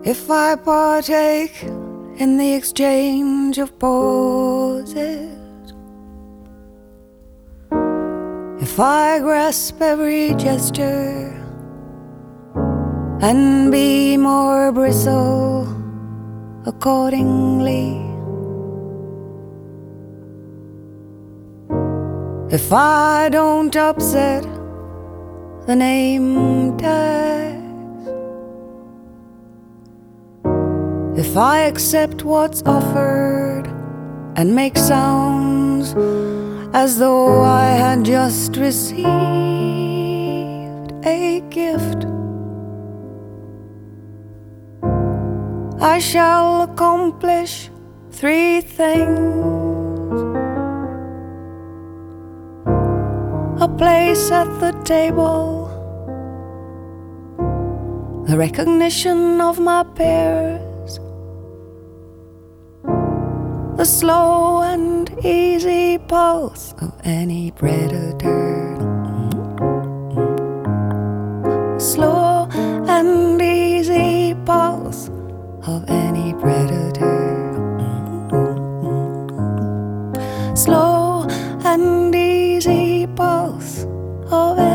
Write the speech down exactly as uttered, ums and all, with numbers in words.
If I partake in the exchange of poses, if I grasp every gesture and be more bristle accordingly, if I don't upset the name tags, if I accept what's offered and make sounds as though I had just received a gift, I shall accomplish three things: a place at the table, the recognition of my peers, the slow and easy pulse of any predator. Slow and easy pulse of any predator. Slow and easy pulse of